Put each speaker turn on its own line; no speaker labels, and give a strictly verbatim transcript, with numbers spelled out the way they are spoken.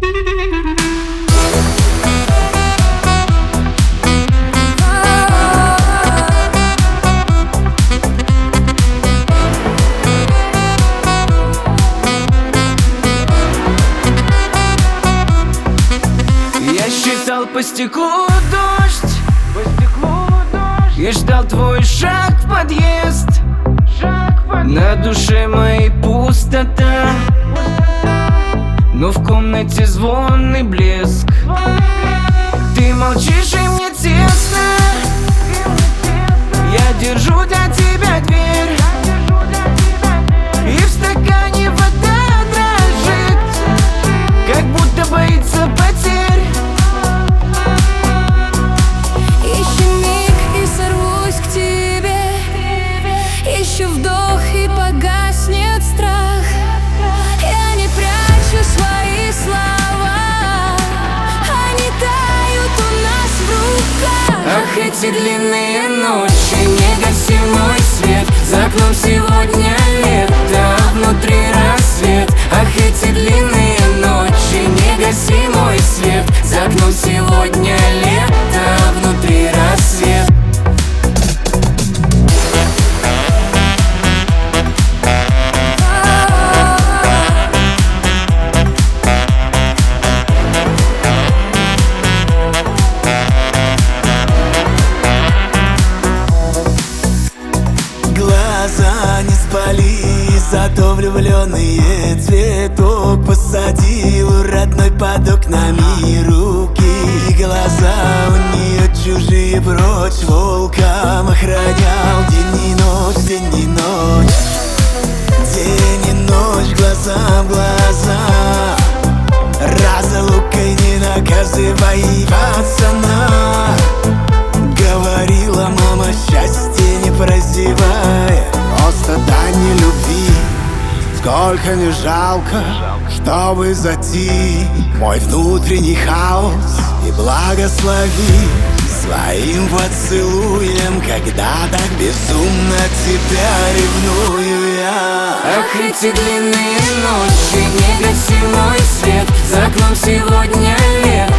По стеклу дождь, по стеклу дождь. Я ждал твой шаг в подъезд, шаг в подъезд. На душе моей пустота, пустота. Но в комнате звон и блеск, звон и блеск. Ты молчишь и мне тесно, я держу для тебя дверь, и в стакане вода дрожит, как будто боится потерь.
Вдох и погаснет страх. Я не прячу свои слова, они тают у нас в руках.
Ах, эти длинные ночи, не гаси мой свет. За окном сегодня лето, а внутри рассвет. Ах, эти длинные ночи, не гаси мой свет. За окном сегодня лето, а внутри рассвет.
Не спали, зато влюбленные цветок посадил родной под окнами. Руки и глаза у нее чужие, прочь волком охранял день и ночь, день и ночь, день и ночь, глаза в глаза. Разлукой не наказывай, пацана. Говорила мама, счастье не прозевая, просто дань любви. Сколько не жалко, чтобы затих мой внутренний хаос, и благослови своим поцелуем, когда так безумно тебя ревную я.
Ах, эти длинные ночи, не гаси мой свет. За окном сегодня лето,